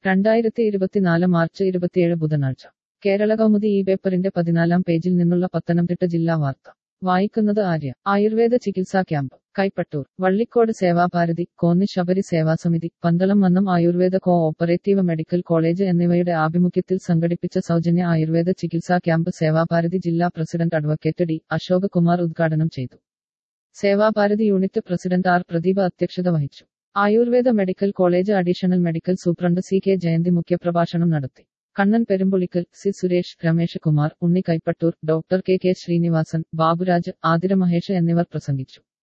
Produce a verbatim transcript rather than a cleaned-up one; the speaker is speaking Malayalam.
രണ്ടായിരത്തി ഇരുപത്തിനാല് മാർച്ച് ഇരുപത്തിയേഴ് ബുധനാഴ്ച കേരള കൗമുദി ഈ പേപ്പറിന്റെ പതിനാലാം പേജിൽ നിന്നുള്ള പത്തനംതിട്ട ജില്ലാ വാർത്ത വായിക്കുന്നത് ആര്യ. ആയുർവേദ ചികിത്സാ camp Kaippattoor. Vallikode Sevabharathi, Konni Sabari Sevasamithi, Pandalam Mannam Ayurveda cooperative medical college എന്നിവയുടെ ആഭിമുഖ്യത്തിൽ സംഘടിപ്പിച്ച സൗജന്യ ആയുർവേദ ചികിത്സാ ക്യാമ്പ് സേവാഭാരതി ജില്ലാ president advocate D Ashok Kumar ഉദ്ഘാടനം ചെയ്തു. Sevabharathi unit president R Pradeepa അധ്യക്ഷത വഹിച്ചു. Ayurveda medical college additional medical superintendent C K Jayanthi മുഖ്യപ്രഭാഷണം നടത്തി. Kannan Perumpulickal, C Suresh, Ramesh Kumar, Unni Kaippattoor, doctor K K Srinivasan, Baburaj, Athira Mahesh എന്നിവർ പ്രസംഗിച്ചു.